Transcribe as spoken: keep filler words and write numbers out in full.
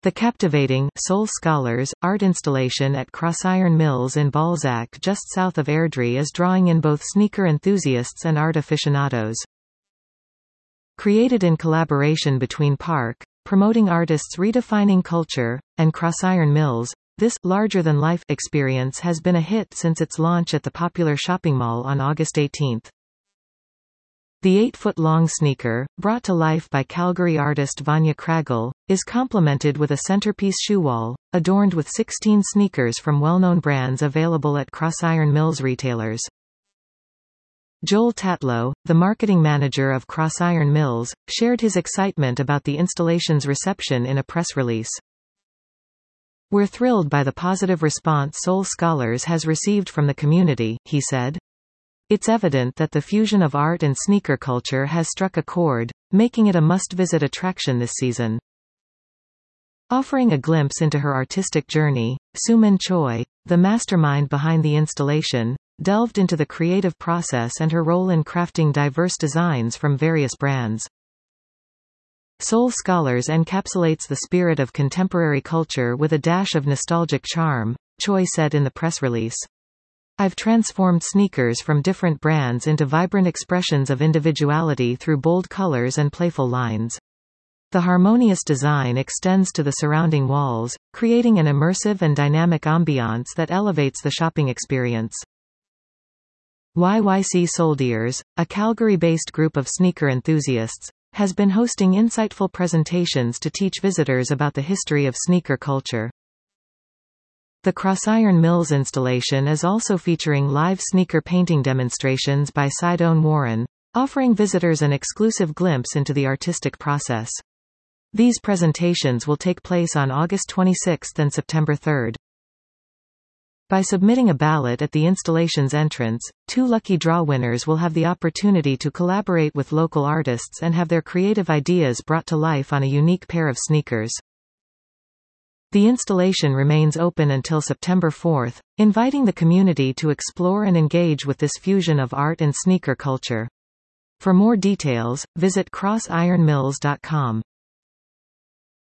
The captivating Soul Scholars art installation at Crossiron Mills in Balzac just south of Airdrie is drawing in both sneaker enthusiasts and art aficionados. Created in collaboration between Park, promoting artists redefining culture, and Crossiron Mills, this larger-than-life experience has been a hit since its launch at the popular shopping mall on August eighteenth. The eight-foot-long sneaker, brought to life by Calgary artist Vanya Kragel, is complemented with a centerpiece shoe wall, adorned with sixteen sneakers from well-known brands available at Crossiron Mills retailers. Joel Tatlow, the marketing manager of Crossiron Mills, shared his excitement about the installation's reception in a press release. "We're thrilled by the positive response Soul Scholars has received from the community," he said. "It's evident that the fusion of art and sneaker culture has struck a chord, making it a must-visit attraction this season." Offering a glimpse into her artistic journey, Sumin Choi, the mastermind behind the installation, delved into the creative process and her role in crafting diverse designs from various brands. Soul Scholars encapsulates the spirit of contemporary culture with a dash of nostalgic charm, Choi said in the press release. "I've transformed sneakers from different brands into vibrant expressions of individuality through bold colors and playful lines. The harmonious design extends to the surrounding walls, creating an immersive and dynamic ambiance that elevates the shopping experience." Y Y C Soldiers, a Calgary-based group of sneaker enthusiasts, has been hosting insightful presentations to teach visitors about the history of sneaker culture. The Crossiron Mills installation is also featuring live sneaker painting demonstrations by Sidone Warren, offering visitors an exclusive glimpse into the artistic process. These presentations will take place on August twenty-sixth and September third. By submitting a ballot at the installation's entrance, two lucky draw winners will have the opportunity to collaborate with local artists and have their creative ideas brought to life on a unique pair of sneakers. The installation remains open until September fourth, inviting the community to explore and engage with this fusion of art and sneaker culture. For more details, visit crossiron mills dot com.